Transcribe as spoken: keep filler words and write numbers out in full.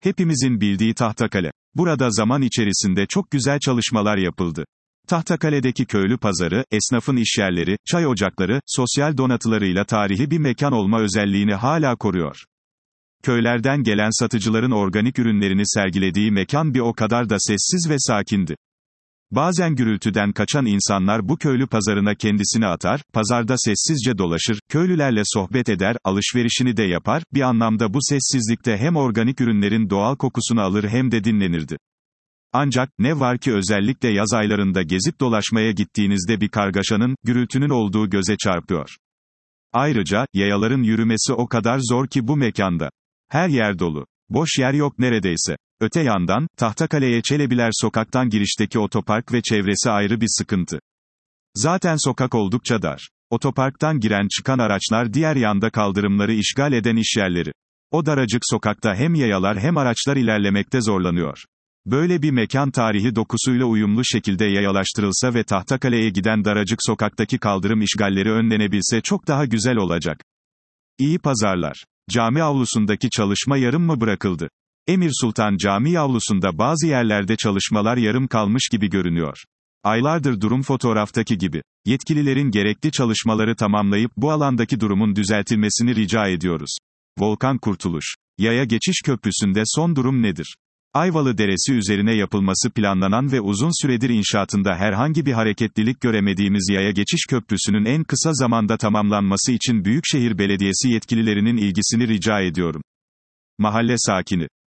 Hepimizin bildiği Tahtakale. Burada zaman içerisinde çok güzel çalışmalar yapıldı. Tahtakale'deki köylü pazarı, esnafın işyerleri, çay ocakları, sosyal donatılarıyla tarihi bir mekan olma özelliğini hala koruyor. Köylerden gelen satıcıların organik ürünlerini sergilediği mekan bir o kadar da sessiz ve sakindi. Bazen gürültüden kaçan insanlar bu köylü pazarına kendisini atar, pazarda sessizce dolaşır, köylülerle sohbet eder, alışverişini de yapar, bir anlamda bu sessizlikte hem organik ürünlerin doğal kokusunu alır hem de dinlenirdi. Ancak, ne var ki özellikle yaz aylarında gezip dolaşmaya gittiğinizde bir kargaşanın, gürültünün olduğu göze çarpıyor. Ayrıca, yayaların yürümesi o kadar zor ki bu mekanda. Her yer dolu. Boş yer yok neredeyse. Öte yandan, Tahtakale'ye Çelebiler Sokak'tan girişteki otopark ve çevresi ayrı bir sıkıntı. Zaten sokak oldukça dar. Otoparktan giren çıkan araçlar diğer yanda kaldırımları işgal eden işyerleri. O daracık sokakta hem yayalar hem araçlar ilerlemekte zorlanıyor. Böyle bir mekan tarihi dokusuyla uyumlu şekilde yayalaştırılsa ve Tahtakale'ye giden daracık sokaktaki kaldırım işgalleri önlenebilse çok daha güzel olacak. İyi pazarlar. Cami avlusundaki çalışma yarım mı bırakıldı? Emir Sultan Camii avlusunda bazı yerlerde çalışmalar yarım kalmış gibi görünüyor. Aylardır durum fotoğraftaki gibi. Yetkililerin gerekli çalışmaları tamamlayıp bu alandaki durumun düzeltilmesini rica ediyoruz. Volkan Kurtuluş. Yaya geçiş köprüsünde son durum nedir? Ayvalı Deresi üzerine yapılması planlanan ve uzun süredir inşaatında herhangi bir hareketlilik göremediğimiz Yaya Geçiş Köprüsü'nün en kısa zamanda tamamlanması için Büyükşehir Belediyesi yetkililerinin ilgisini rica ediyorum. Mahalle sakini.